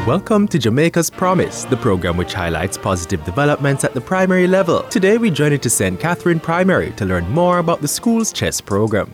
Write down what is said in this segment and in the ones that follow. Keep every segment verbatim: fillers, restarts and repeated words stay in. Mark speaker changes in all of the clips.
Speaker 1: Welcome to Jamaica's Promise, the program which highlights positive developments at the primary level. Today we journey to Saint Catherine Primary to learn more about the school's chess program.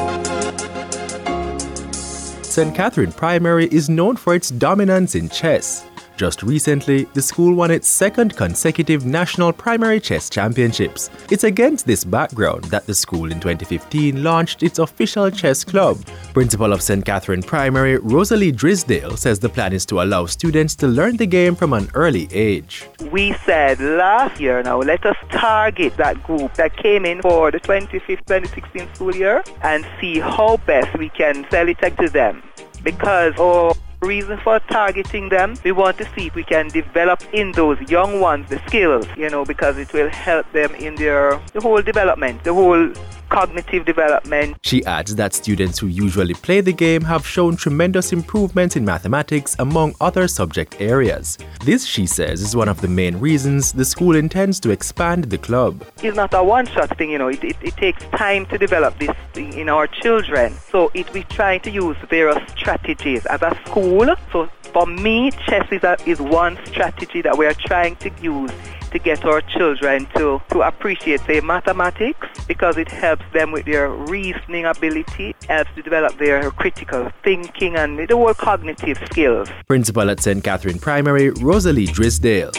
Speaker 1: Saint Catherine Primary is known for its dominance in chess. Just recently, the school won its second consecutive National Primary Chess Championships. It's against this background that the school in twenty fifteen launched its official chess club. Principal of Saint Catherine Primary, Rosalie Drisdale, says the plan is to allow students to learn the game from an early age.
Speaker 2: We said last year now, let us target that group that came in for the twenty fifteen twenty sixteen school year and see how best we can sell it to them. Because our reason for targeting them, we want to see if we can develop in those young ones the skills, you know, because it will help them in their the whole development, the whole cognitive development.
Speaker 1: She adds that students who usually play the game have shown tremendous improvements in mathematics among other subject areas. This, she says, is one of the main reasons the school intends to expand the club.
Speaker 2: It's not a one-shot thing, you know, it, it, it takes time to develop this thing in our children. So it we try to use various strategies as a school. So for me, chess is, a, is one strategy that we are trying to use to get our children to, to appreciate, say, mathematics, because it helps them with their reasoning ability, helps to develop their critical thinking and the whole cognitive skills.
Speaker 1: Principal at Saint Catherine Primary, Rosalie Drisdale.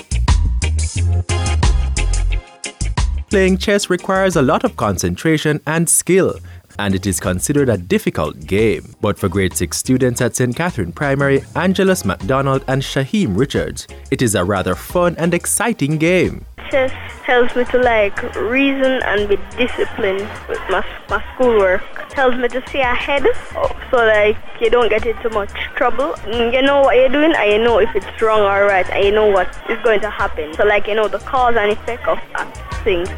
Speaker 1: Playing chess requires a lot of concentration and skill, and it is considered a difficult game. But for grade six students at Saint Catherine Primary, Angelus MacDonald and Shaheem Richards, it is a rather fun and exciting game.
Speaker 3: Chess helps me to like reason and be disciplined with my, my schoolwork. Helps me to see ahead, so like you don't get into much trouble. You know what you're doing and you know if it's wrong or right and you know what is going to happen. So like you know the cause and effect of things.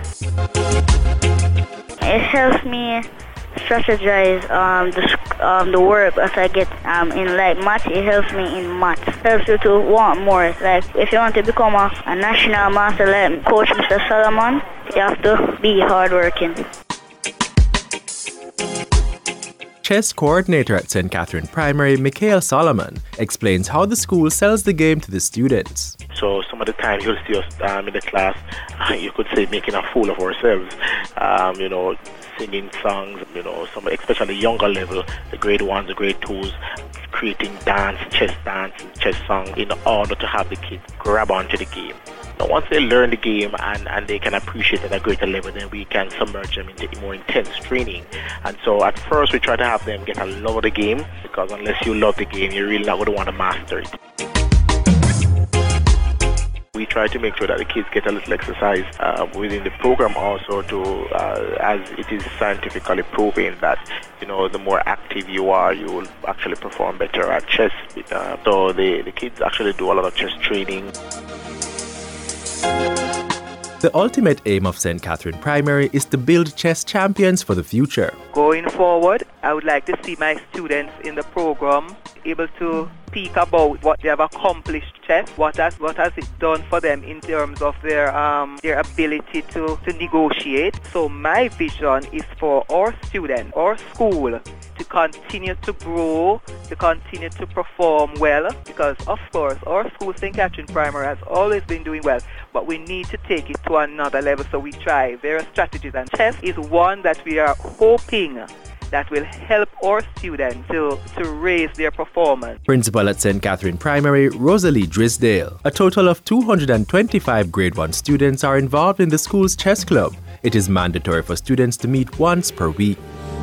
Speaker 4: It helps me strategize um, the um, the work as I get um, in like math. It helps me in math. Helps you to want more. Like if you want to become a, a national master like Coach Mister Solomon, you have to be hardworking.
Speaker 1: Chess coordinator at Saint Catherine Primary, Mikhail Solomon, explains how the school sells the game to the students.
Speaker 5: So some of the time you'll see us um, in the class, uh, you could say making a fool of ourselves, um, you know, singing songs, you know, some especially younger level, the grade ones, the grade twos, creating dance, chess dance, chess songs in order to have the kids grab onto the game. Now, once they learn the game and, and they can appreciate it at a greater level, then we can submerge them into more intense training. And so at first we try to have them get a love of the game, because unless you love the game, you're really not going to want to master it. We try to make sure that the kids get a little exercise uh, within the program also, to uh, as it is scientifically proven that, you know, the more active you are, you will actually perform better at chess. Uh, so the, the kids actually do a lot of chess training.
Speaker 1: The ultimate aim of Saint Catherine Primary is to build chess champions for the future.
Speaker 2: Going forward, I would like to see my students in the program able to speak about what they have accomplished chess, what has what has it done for them in terms of their um their ability to, to negotiate. So my vision is for our students, our school, to continue to grow, to continue to perform well, because of course our school, Saint Catherine Primary, has always been doing well, but we need to take it to another level. So we try various strategies, and chess is one that we are hoping that will help our students to, to raise their performance.
Speaker 1: Principal at Saint Catherine Primary, Rosalie Drisdale. A total of two hundred twenty-five grade one students are involved in the school's chess club. It is mandatory for students to meet once per week.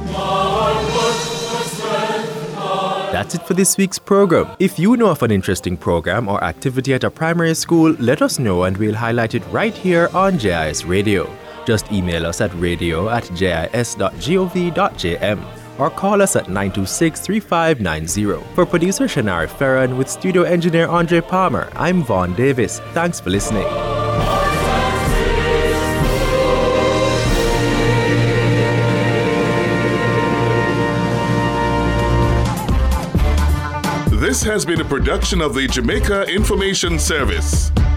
Speaker 1: That's it for this week's program. If you know of an interesting program or activity at a primary school, let us know and we'll highlight it right here on J I S Radio. Just email us at radio at j i s dot gov dot j m or call us at nine two six, three five nine zero. For producer Shanari Ferran with studio engineer Andre Palmer, I'm Vaughn Davis. Thanks for listening.
Speaker 6: This has been a production of the Jamaica Information Service.